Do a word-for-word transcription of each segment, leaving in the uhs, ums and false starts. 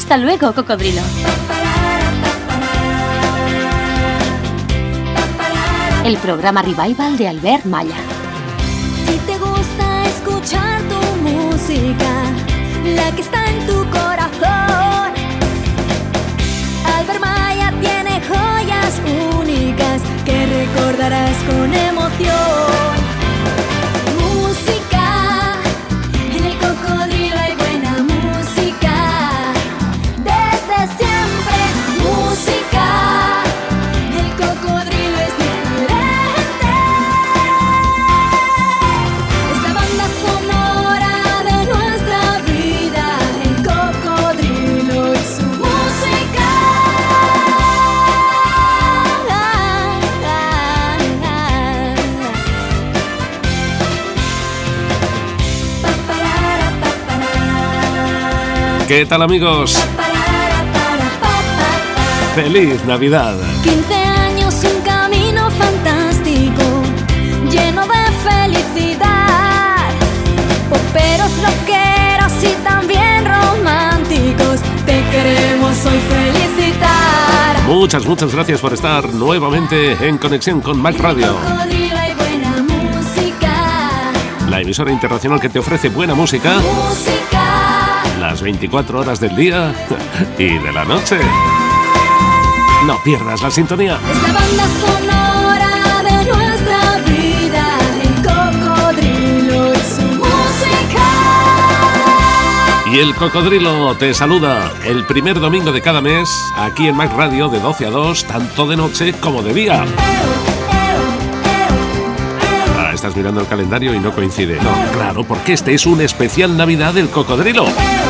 Hasta luego, cocodrilo. El programa Revival de Albert Malla. Si te gusta escuchar tu música, la que está en tu corazón, Albert Malla tiene joyas únicas que recordarás con emoción. Música, en el cocodrilo hay buena música, desde siempre. Música, el cocodrilo es diferente. Es la banda sonora de nuestra vida, el cocodrilo y su música. ¿Qué tal, amigos? ¡Feliz Navidad! quince años, un camino fantástico, lleno de felicidad. Poperos, rockeros y también románticos, te queremos hoy felicitar. Muchas, muchas gracias por estar nuevamente en conexión con Mac Radio. Cocodrilo y buena música. La emisora internacional que te ofrece buena música Música. las veinticuatro horas del día y de la noche. No pierdas la sintonía. Es la banda sonora de nuestra vida, el cocodrilo y su música. Y el cocodrilo te saluda el primer domingo de cada mes aquí en Mac Radio de doce a dos, tanto de noche como de día. Ah, estás mirando el calendario y no coincide. No, claro, porque este es un especial Navidad del cocodrilo.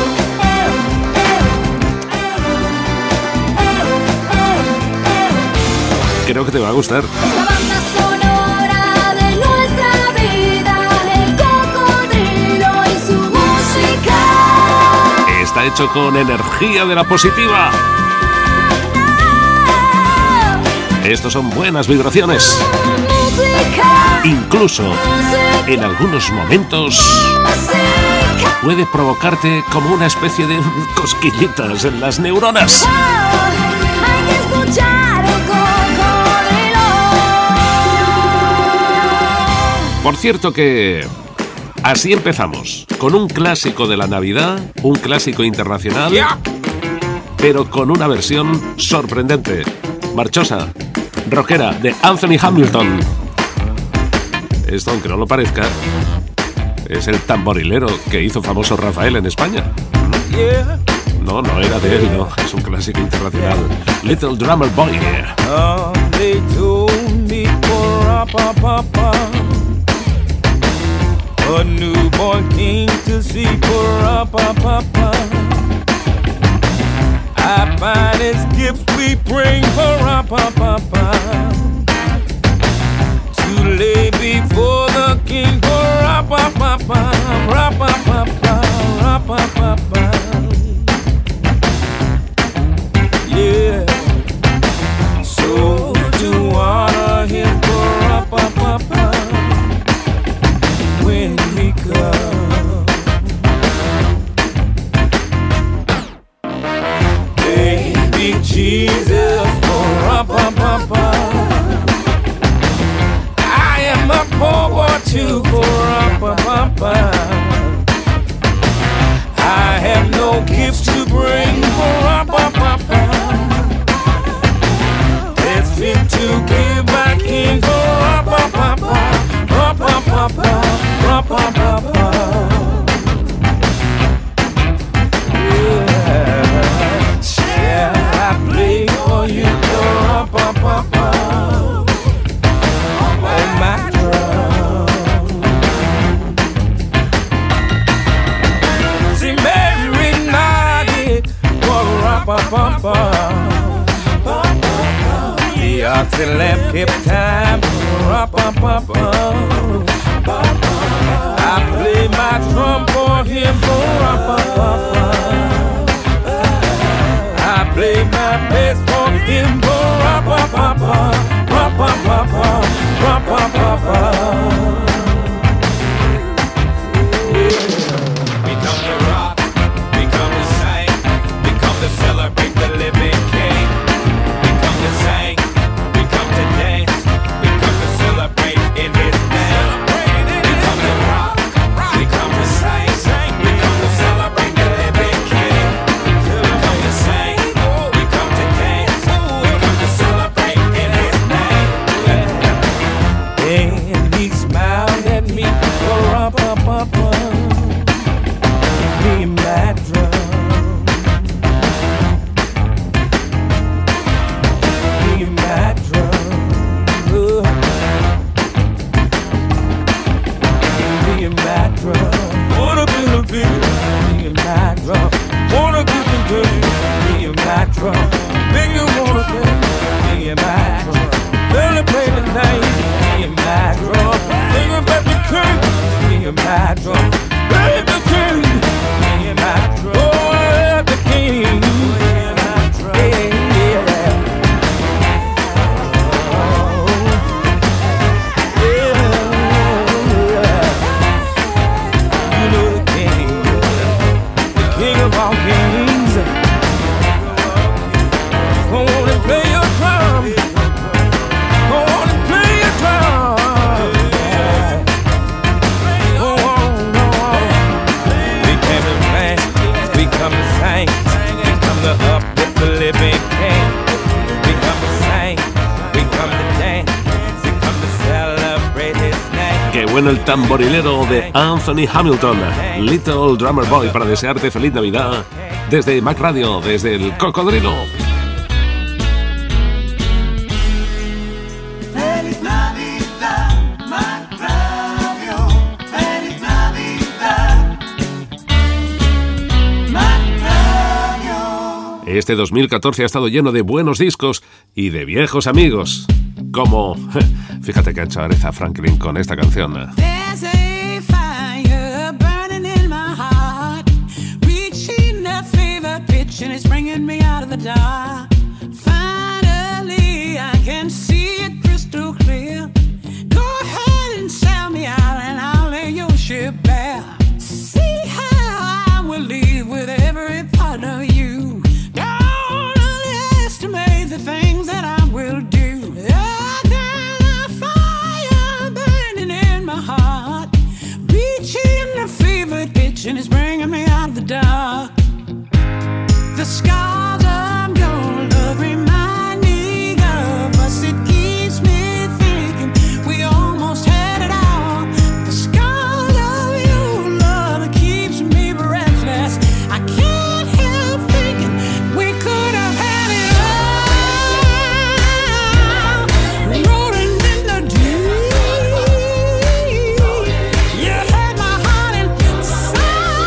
Creo que te va a gustar. Es la banda sonora de nuestra vida, el cocodrilo y su música. Está hecho con energía de la positiva. Estos son buenas vibraciones. Música. Incluso en algunos momentos Música. puede provocarte como una especie de cosquillitas en las neuronas. Hay que escuchar el cocodrilo. Por cierto que así empezamos, con un clásico de la Navidad, un clásico internacional, pero con una versión sorprendente, marchosa, rockera, de Anthony Hamilton. Esto, aunque no lo parezca, es el tamborilero que hizo famoso Rafael en España. No, no era de él, no, es un clásico internacional. Little Drummer Boy. Oh, they told me pa-ra-pa-pa-pa, a newborn king to see pa-ra-pa-pa-pa. I find his gifts we bring pa-ra-pa-pa-pa, to lay before the king pa-ra-pa-pa-pa, ra-pa-pa-pa, ra-pa-pa-pa. Yeah, so to honor him pa-ra-pa-pa-pa, when he comes, baby Jesus, pa-ra-pa-pa-pa. I am a poor boy too, pa-ra-pa-pa-pa. I have no gifts to bring, pa-ra-pa-pa-pa. It's fit to give back in, pa-ra-pa-pa-pa, ra-pa-pa-pa, ra-pa-pa-pa. Yeah, shall I play for you, pa-ra-pa-pa-pa, on my drum? See Mary nodded, pa-ra-pa-pa-pa. The oxen lamp kept time, pa-ra-pa-pa-pa. I play my drum for him, pa-ra-pa-pa-pa. I play my bass for him, pa-ra-pa-pa-pa, ra-pa-pa-pa, ra-pa-pa-pa. We come to rock, we come to sing, we come to Qué bueno el tamborilero de Anthony Hamilton, Little Drummer Boy, para desearte feliz Navidad desde Mac Radio, desde el Cocodrilo. Feliz Navidad, Mac Radio. Feliz Navidad, Mac Radio. Este dos mil catorce ha estado lleno de buenos discos y de viejos amigos, como... Fíjate que ha hecho Aretha Franklin con esta canción. There's a fire burning in my heart, reaching a fever pitch and it's bringing me out of the dark. Finally, I can see it crystal clear. Go ahead and sell me out and I'll lay your ship bare. See how I will leave with every part of you. Don't underestimate the things that I will do. And it's bringing me out of the dark. The scars of your love remind me of us. It keeps me thinking we almost had it all. The scars of your love keeps me breathless. I can't help thinking we could have had it all. Rolling in the deep. You had my heart inside.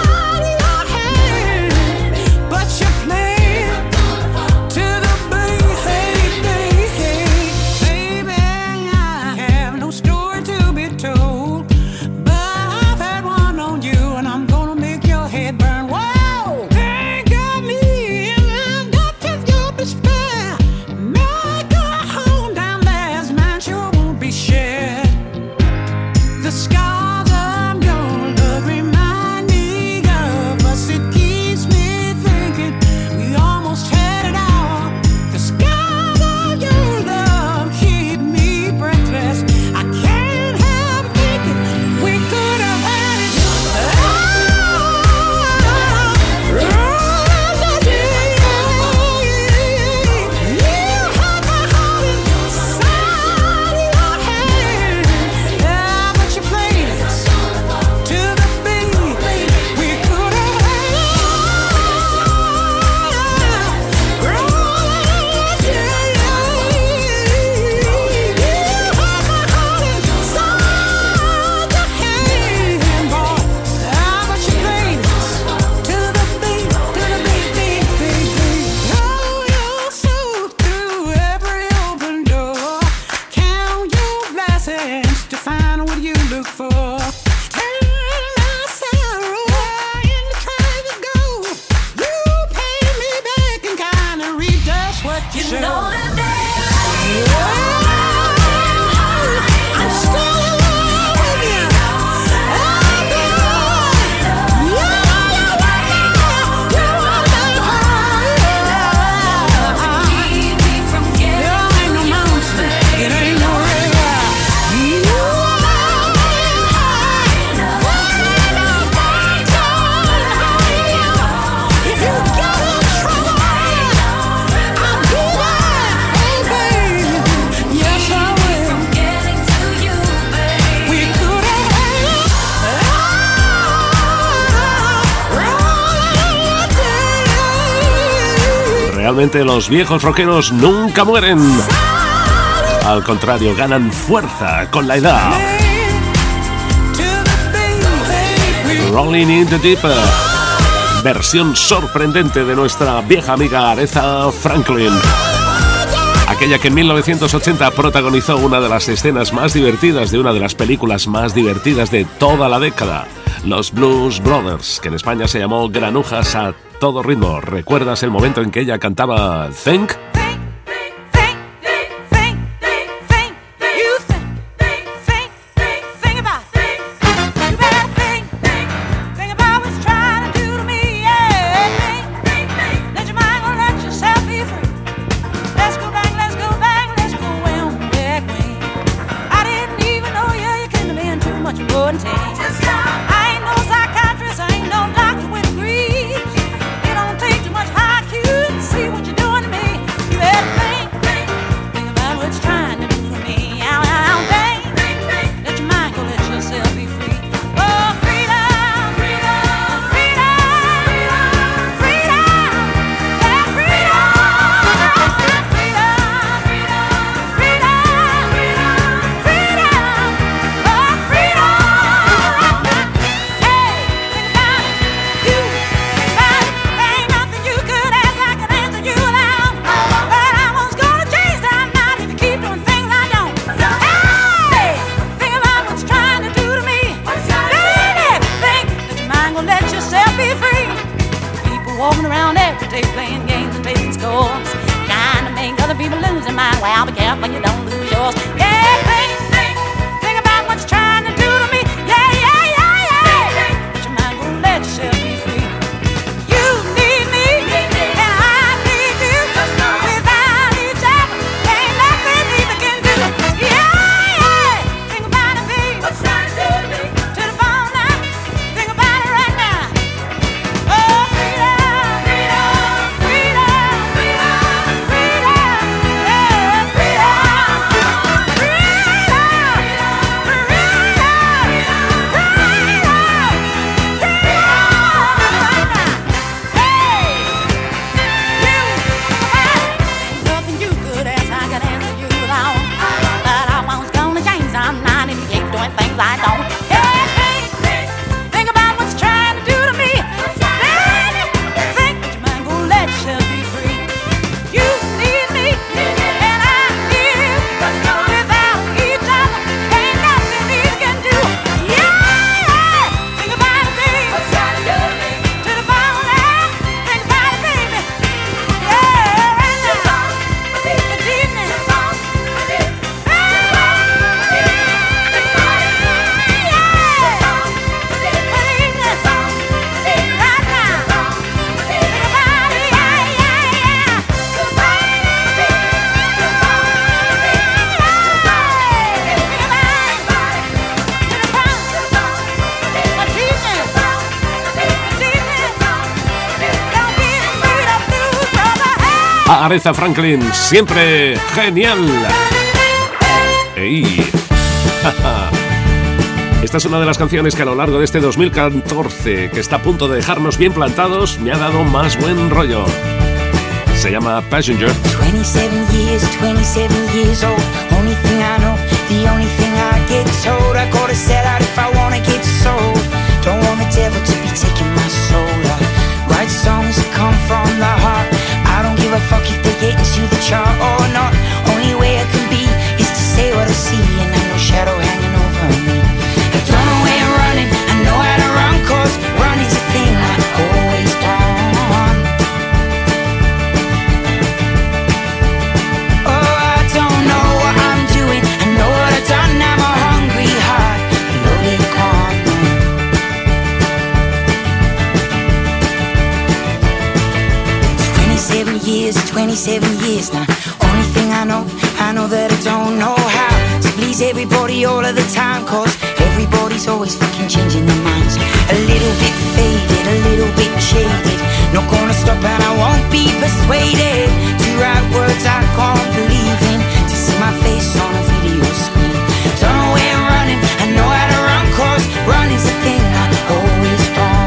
Realmente los viejos rockeros nunca mueren. Al contrario, ganan fuerza con la edad. Rolling in the Deep, versión sorprendente de nuestra vieja amiga Aretha Franklin. Aquella que en mil novecientos ochenta protagonizó una de las escenas más divertidas de una de las películas más divertidas de toda la década, Los Blues Brothers, que en España se llamó Granujas a todo ritmo. ¿Recuerdas el momento en que ella cantaba Think? Just things I don't. Hey, hey, hey, think about what you're trying to do to me. Baby, think that your mind gon' let you be free. You need me, and I need you. Without each other, ain't nothing we can do. Yeah, yeah. Think about it, baby. To the bone now. Think about it, baby. Yeah, now. This evening. Aretha Franklin, siempre genial. ¡Ey! Esta es una de las canciones que a lo largo de este dos mil catorce, que está a punto de dejarnos bien plantados, me ha dado más buen rollo. Se llama Passenger. twenty-seven years, twenty-seven years old. Only thing I know, the only thing I get told. I gotta sell out if I wanna get sold. Don't want the devil to be taking my soul. I write songs that come from the heart. I don't give a fuck if they get into the chart or not. Only way I can be is to say what I see, and I know shadow hanging over me. I don't know where I'm running, I know how to run, cause run is a thing I always done. Oh, I don't know what I'm doing, I know what I've done, I'm a hungry heart, a loaded gun. twenty-seven years, twenty-seven years now. Only thing I know, I know that I don't know how to please everybody all of the time, cause everybody's always fucking changing their minds. A little bit faded, a little bit jaded. Not gonna stop and I won't be persuaded to write words I can't believe in, to see my face on a video screen. Don't know where I'm running, I know how to run, cause run is a thing I always done.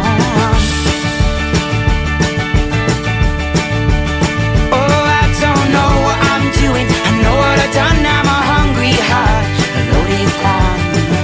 Doing. I know what I've done, I'm a hungry heart, a loaded gun.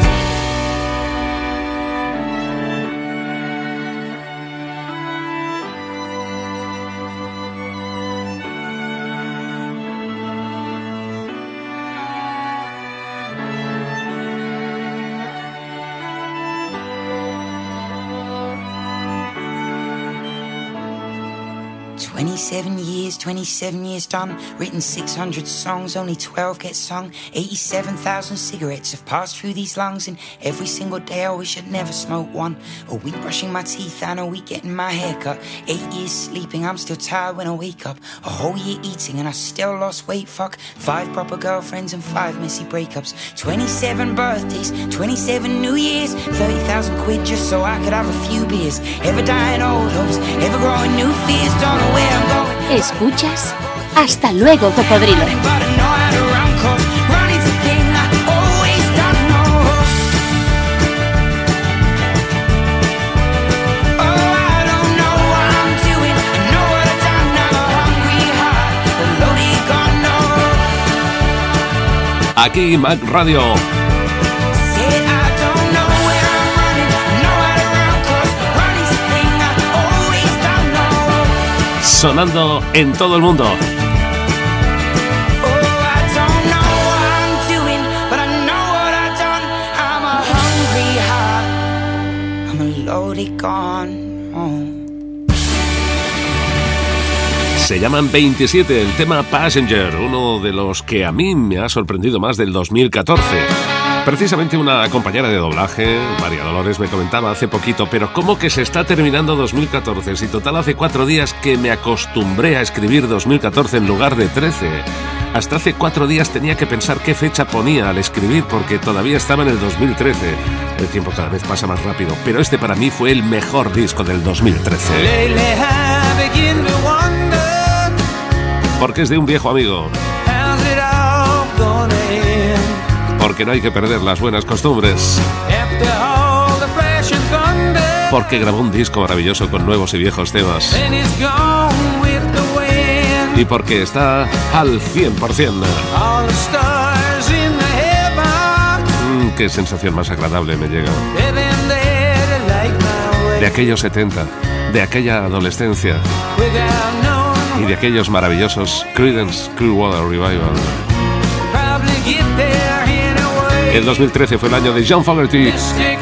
twenty-seven years, twenty-seven years done. Written six hundred songs, only twelve get sung. eighty-seven thousand cigarettes have passed through these lungs, and every single day I wish I'd never smoked one. A week brushing my teeth and a week getting my hair cut. Eight years sleeping, I'm still tired when I wake up. A whole year eating and I still lost weight, fuck. Five proper girlfriends and five messy breakups. twenty-seven birthdays, twenty-seven New Years. thirty thousand quid just so I could have a few beers. Ever dying old hopes, ever growing new fears. Don't know where I'm going. Escuchas Hasta Luego, Cocodrilo. Aquí Mac Radio. Sonando en todo el mundo. Se llaman veintisiete, el tema Passenger, uno de los que a mí me ha sorprendido más del dos mil catorce. Precisamente una compañera de doblaje, María Dolores, me comentaba hace poquito, pero ¿cómo que se está terminando dos mil catorce? Si total hace cuatro días que me acostumbré a escribir dos mil catorce en lugar de trece. Hasta hace cuatro días tenía que pensar qué fecha ponía al escribir porque todavía estaba en el dos mil trece. El tiempo cada vez pasa más rápido, pero este para mí fue el mejor disco del dos mil trece. Porque es de un viejo amigo. Porque no hay que perder las buenas costumbres. Porque grabó un disco maravilloso con nuevos y viejos temas. Y porque está al cien por ciento. qué sensación más agradable me llega. De aquellos setenta, de aquella adolescencia y de aquellos maravillosos Creedence Clearwater Revival. El dos mil trece fue el año de John Fogerty.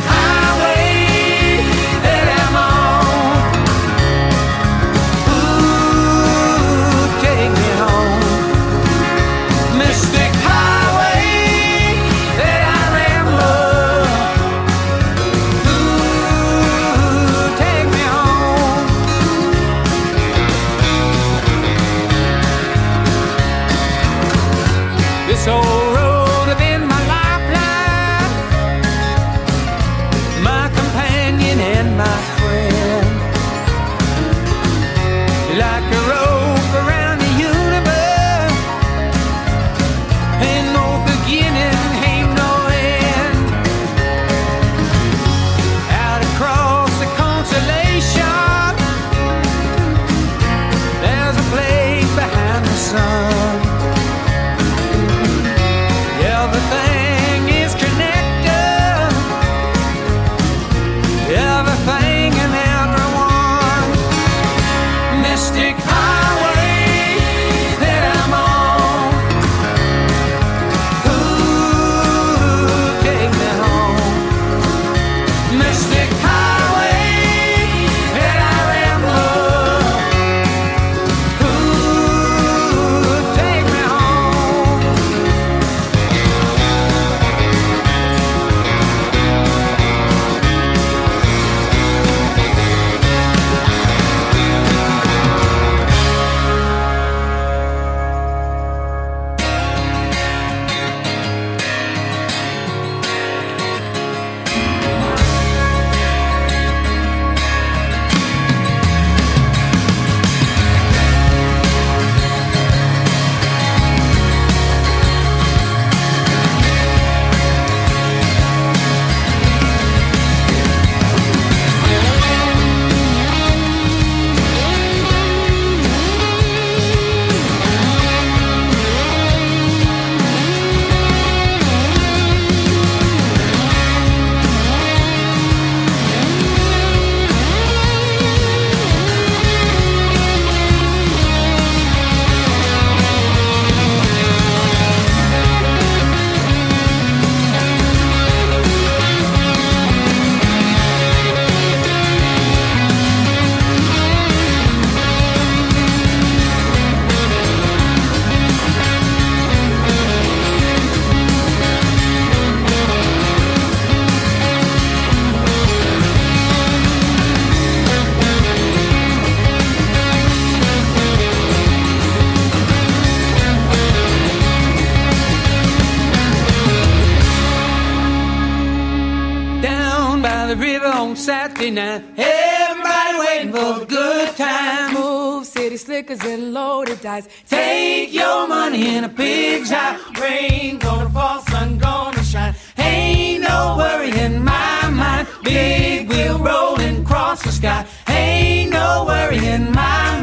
Saturday night, everybody waiting for the good time. Move city slickers and loaded dice. Take your money in a pig's eye. Rain gonna fall, sun gonna shine. Ain't no worry in my mind. Big wheel rolling across the sky. Ain't no worry in my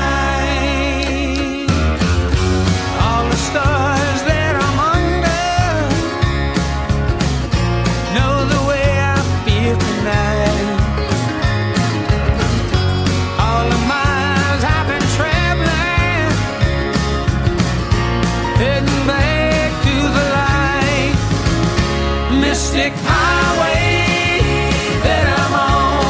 mind. All the stars that I'm under know the way I feel tonight. Mystic highway that I'm on.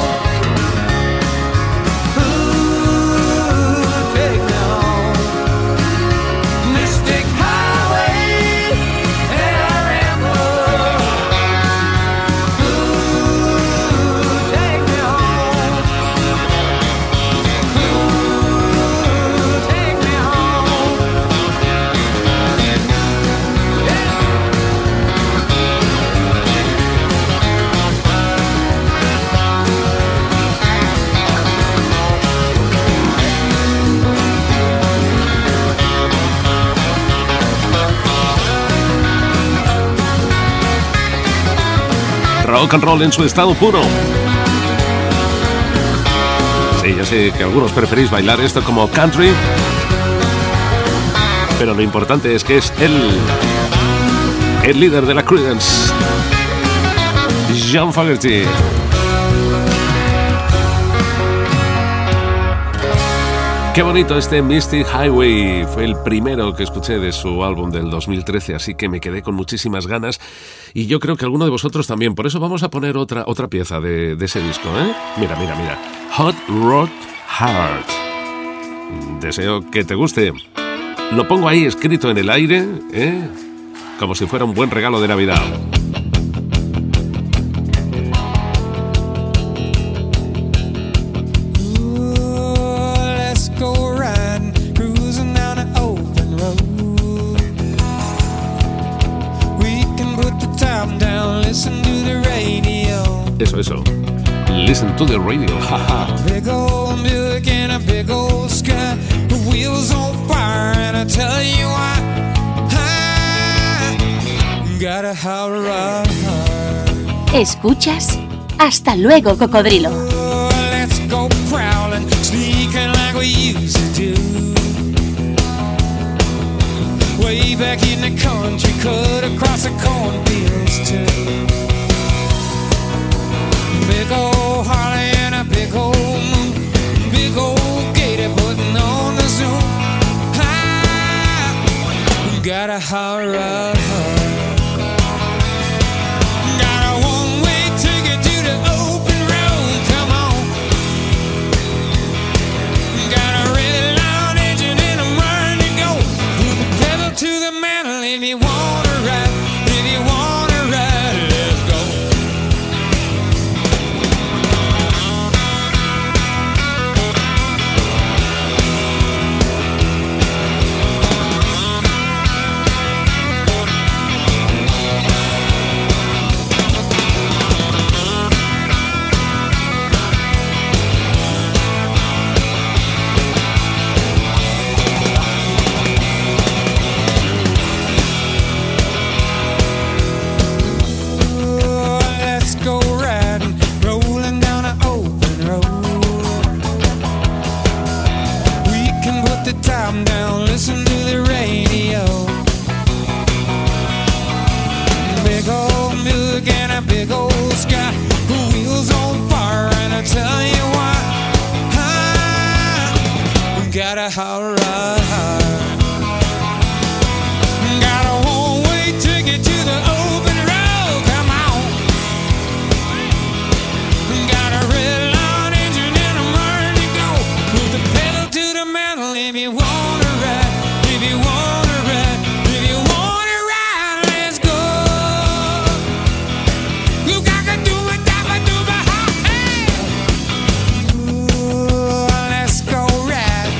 Ooh, take me home. Mystic highway that I ramble. Ooh, take me home. Ooh, take me home. Yeah. Rock and roll en su estado puro. Sí, ya sé que algunos preferís bailar esto como country, pero lo importante es que es el, el líder de la Creedence. John Fogerty. Qué bonito este Mystic Highway, fue el primero que escuché de su álbum del dos mil trece, así que me quedé con muchísimas ganas y yo creo que alguno de vosotros también, por eso vamos a poner otra, otra pieza de, de ese disco, ¿eh? Mira, mira, mira, Hot Rod Heart. Deseo que te guste. Lo pongo ahí escrito en el aire, ¿eh? Como si fuera un buen regalo de Navidad. Eso, eso. Listen to the radio, haha. Big old milk and a big old sky. The wheels on fire and I tell you why. I got a hot rod heart. Escuchas Hasta Luego, Cocodrilo. Oh, let's go prowling, sneaking like we used to do. Way back in the country, cut across the cornfields too. Big old Harley and a big old moon, big old gator putting on the zoom. I got a hot rod heart. Got a one-way ticket to the open road. Come on. Got a red line engine and I'm ready to go. Put the pedal to the metal if you wanna ride. If you wanna ride, let's go. Got a hot rod heart. Got a one-way ticket to the open road. Come on. Got a red line engine and I'm ready to go. Put the pedal to the metal if you wanna ride. If you wanna ride. If you wanna ride, let's go. You gotta do it, gotta do it, hey. Ooh, let's go ride.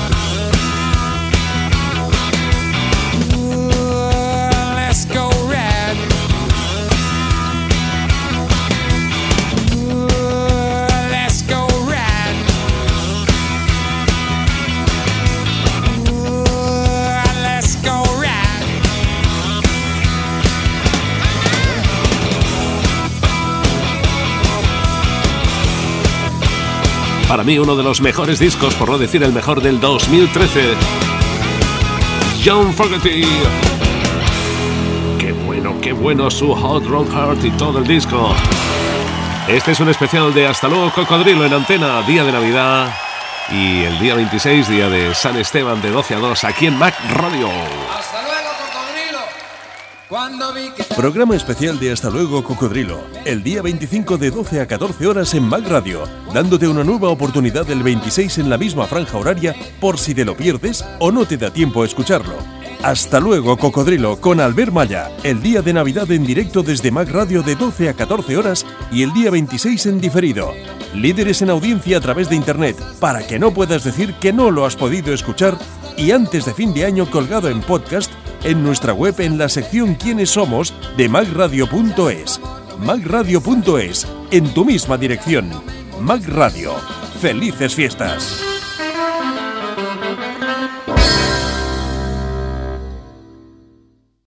Para mí uno de los mejores discos, por no decir el mejor, del dos mil trece. John Fogerty. Qué bueno, qué bueno su Hot Rod Heart y todo el disco. Este es un especial de Hasta Luego, Cocodrilo, en Antena, día de Navidad. Y el día veintiséis, día de San Esteban, de doce a dos, aquí en Mac Radio. Hasta luego, Cocodrilo. Cuando vi que... Programa especial de Hasta Luego, Cocodrilo, el día veinticinco de doce a catorce horas en Mac Radio, dándote una nueva oportunidad el veintiséis en la misma franja horaria por si te lo pierdes o no te da tiempo a escucharlo. Hasta Luego, Cocodrilo, con Albert Malla, el día de Navidad en directo desde Mac Radio de doce a catorce horas y el día veintiséis en diferido. Líderes en audiencia a través de internet, para que no puedas decir que no lo has podido escuchar, y antes de fin de año colgado en podcast en nuestra web en la sección ¿Quiénes somos? De mac radio punto es. mac radio punto es, en tu misma dirección. Mac Radio. ¡Felices fiestas!